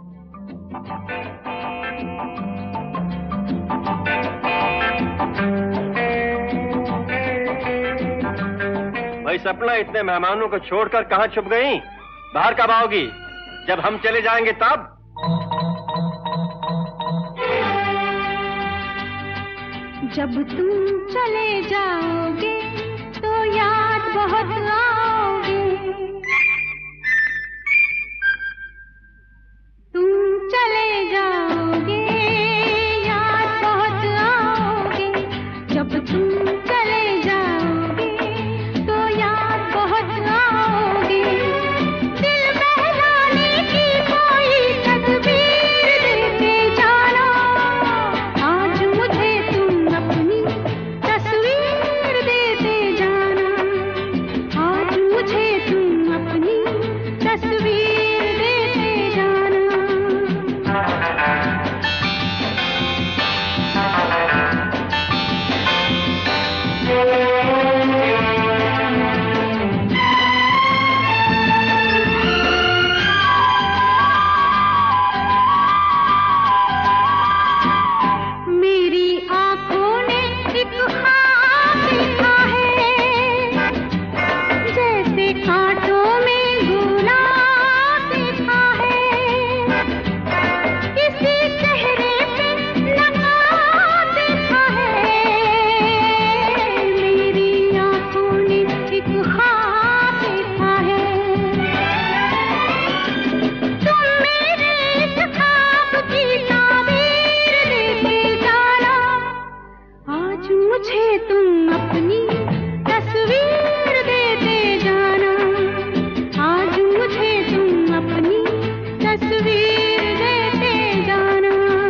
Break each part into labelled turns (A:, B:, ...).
A: भाई सपना, इतने मेहमानों को छोड़कर कहाँ छुप गई? बाहर कब आओगी? जब हम चले जाएंगे तब?
B: जब तुम चले जाओगे तो याद बहुत आओगे। तुम चले जाओगे याद बहुत आओगे। जब तुम चले जाओगे तो याद बहुत आओगे। दिल बहलाने की कोई तदबीर देते जाना। आज मुझे तुम अपनी तस्वीर देते जाना। आज मुझे तुम अपनी तस्वीर देते जाना। मेरी आँखों ने एक ख्वाब देखा है। जैसे कांटों में गुलाब देखा है। किसी चेहरे पे नकाब देखा है। मेरी आँखों ने एक ख्वाब देखा है। तुम मेरे इस ख्वाब की ताबीर देते जाना। आज मुझे तुम अपनी तस्वीर देते जाना। आज मुझे तुम अपनी तस्वीर देते जाना।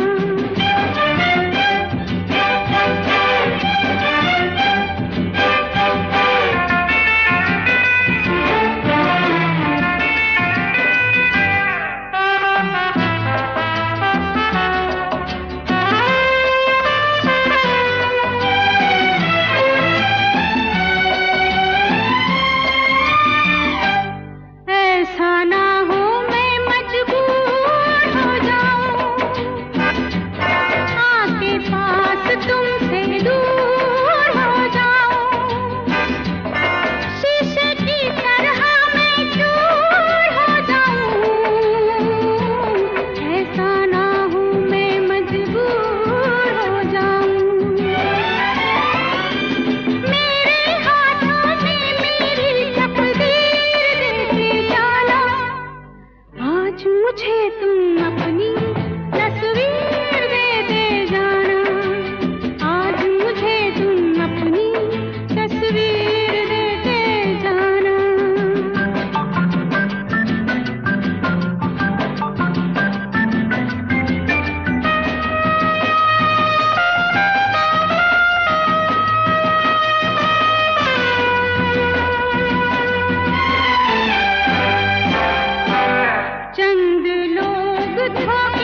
B: ऐसा ना हो मैं मजबूर हो जाऊं। आके पास तुमसे दूर हो जाऊं। शीशे की तरह मैं चूर हो जाऊं। ऐसा ना हो मैं मजबूर हो जाऊं। मेरे हाथों में मेरी तकदीर देते जाना। आज मुझे तुम अपनी तस्वीर देते जाना। आज मुझे तुम अपनी तस्वीर देते जाना। चंद लोग था